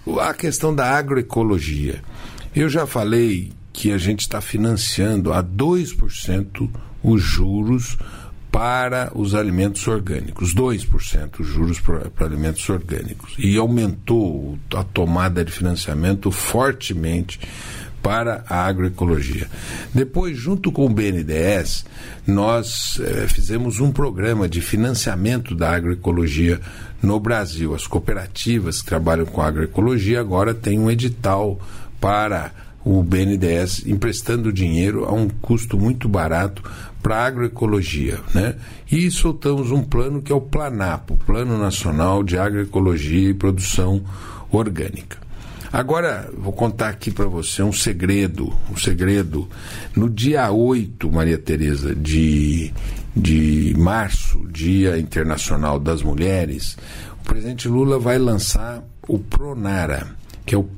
A questão da agroecologia. Eu já falei que a gente está financiando a 2% os juros para os alimentos orgânicos, 2% os juros para alimentos orgânicos. E aumentou a tomada de financiamento fortemente para a agroecologia. Depois, junto com o BNDES, nós fizemos um programa de financiamento da agroecologia no Brasil. As cooperativas que trabalham com agroecologia agora têm um edital para o BNDES emprestando dinheiro a um custo muito barato para a agroecologia, né? E soltamos um plano que é o PLANAPO, Plano Nacional de Agroecologia e Produção Orgânica. Agora, vou contar aqui para você um segredo. No dia 8, Maria Tereza, de março, Dia Internacional das Mulheres, o presidente Lula vai lançar o PRONARA, que é o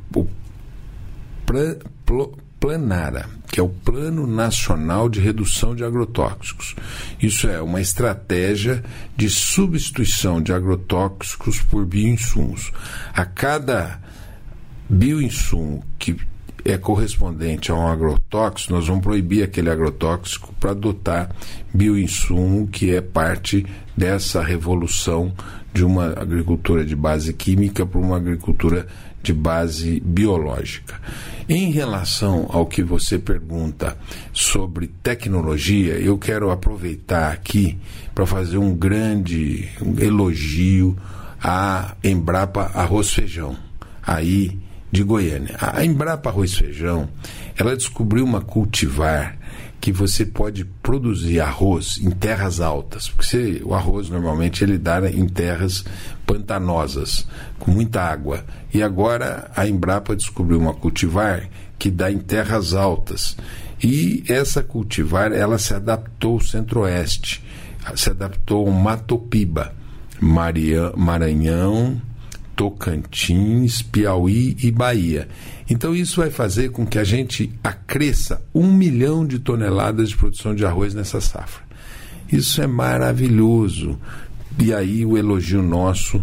PLANARA, que é o Plano Nacional de Redução de Agrotóxicos. Isso é uma estratégia de substituição de agrotóxicos por bioinsumos. A cada bioinsumo que é correspondente a um agrotóxico, nós vamos proibir aquele agrotóxico para adotar bioinsumo que é parte dessa revolução de uma agricultura de base química para uma agricultura de base biológica. Em relação ao que você pergunta sobre tecnologia, eu quero aproveitar aqui para fazer um grande elogio à Embrapa Arroz Feijão, aí de Goiânia. A Embrapa Arroz Feijão, ela descobriu uma cultivar que você pode produzir arroz em terras altas, porque o arroz normalmente ele dá em terras pantanosas, com muita água. E agora a Embrapa descobriu uma cultivar que dá em terras altas. E essa cultivar, ela se adaptou ao centro-oeste, se adaptou ao Mato Piba, Maranhão, Tocantins, Piauí e Bahia. Então isso vai fazer com que a gente acresça 1 milhão de toneladas de produção de arroz nessa safra. Isso é maravilhoso. E aí o elogio nosso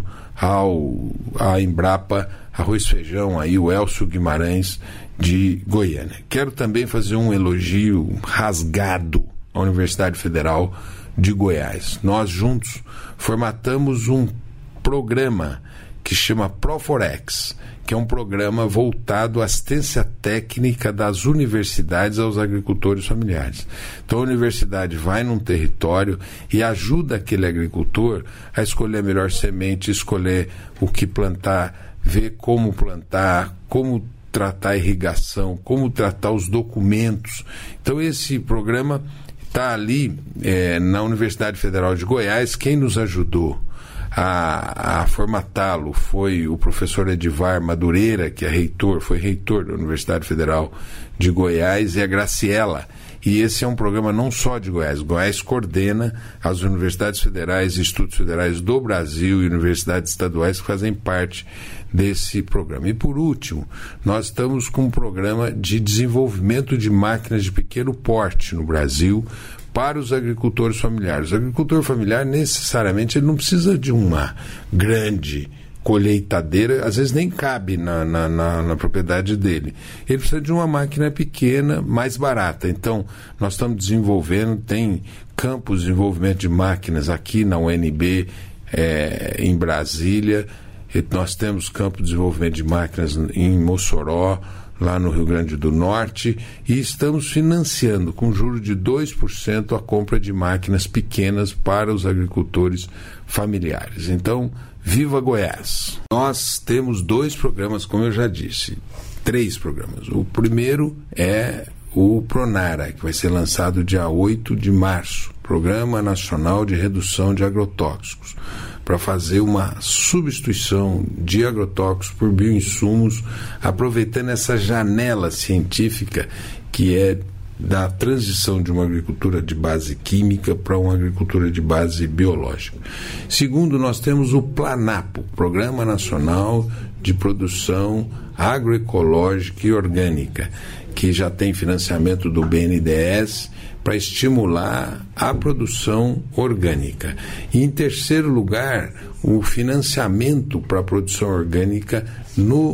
à Embrapa Arroz Feijão, aí o Elcio Guimarães de Goiânia. Quero também fazer um elogio rasgado à Universidade Federal de Goiás. Nós juntos formatamos um programa que chama Proforex, que é um programa voltado à assistência técnica das universidades aos agricultores familiares. Então a universidade vai num território e ajuda aquele agricultor a escolher a melhor semente, escolher o que plantar, ver como plantar, como tratar a irrigação, como tratar os documentos. Então esse programa está ali na Universidade Federal de Goiás. Quem nos ajudou a formatá-lo foi o professor Edivar Madureira, que foi reitor da Universidade Federal de Goiás, e a Graciela. E esse é um programa não só de Goiás. Goiás coordena as universidades federais e institutos federais do Brasil e universidades estaduais que fazem parte desse programa. E por último, nós estamos com um programa de desenvolvimento de máquinas de pequeno porte no Brasil para os agricultores familiares. O agricultor familiar, necessariamente, ele não precisa de uma grande colheitadeira, às vezes nem cabe na propriedade dele. Ele precisa de uma máquina pequena, mais barata. Então, nós estamos desenvolvendo, tem campos de desenvolvimento de máquinas aqui na UNB, em Brasília. Nós temos campo de desenvolvimento de máquinas em Mossoró, lá no Rio Grande do Norte, e estamos financiando com juros de 2% a compra de máquinas pequenas para os agricultores familiares. Então, viva Goiás! Nós temos 2 programas, como eu já disse, 3 programas. O primeiro é o PRONARA, que vai ser lançado dia 8 de março, Programa Nacional de Redução de Agrotóxicos, para fazer uma substituição de agrotóxicos por bioinsumos, aproveitando essa janela científica que é da transição de uma agricultura de base química para uma agricultura de base biológica. Segundo, nós temos o PLANAPO, Programa Nacional de Produção Agroecológica e Orgânica, que já tem financiamento do BNDES para estimular a produção orgânica. E, em terceiro lugar, o financiamento para a produção orgânica no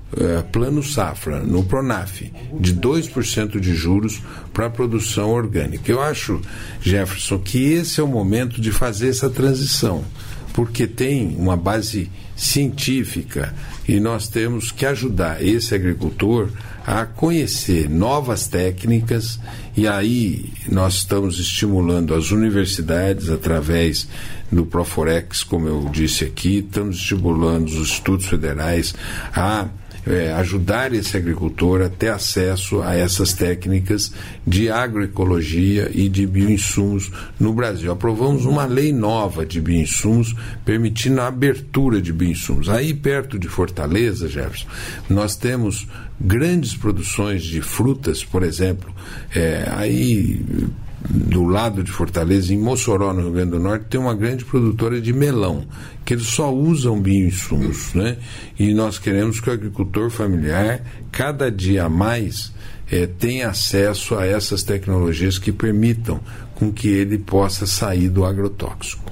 Plano Safra, no Pronaf, de 2% de juros para a produção orgânica. Eu acho, Jefferson, que esse é o momento de fazer essa transição, porque tem uma base científica e nós temos que ajudar esse agricultor a conhecer novas técnicas, e aí nós estamos estimulando as universidades através do Proforex, como eu disse aqui, estamos estimulando os institutos federais a ajudar esse agricultor a ter acesso a essas técnicas de agroecologia e de bioinsumos no Brasil. Aprovamos uma lei nova de bioinsumos, permitindo a abertura de bioinsumos. Aí perto de Fortaleza, Jefferson, nós temos grandes produções de frutas, por exemplo, aí do lado de Fortaleza, em Mossoró, no Rio Grande do Norte, tem uma grande produtora de melão, que eles só usam bioinsumos, né? E nós queremos que o agricultor familiar, cada dia mais, tenha acesso a essas tecnologias que permitam com que ele possa sair do agrotóxico.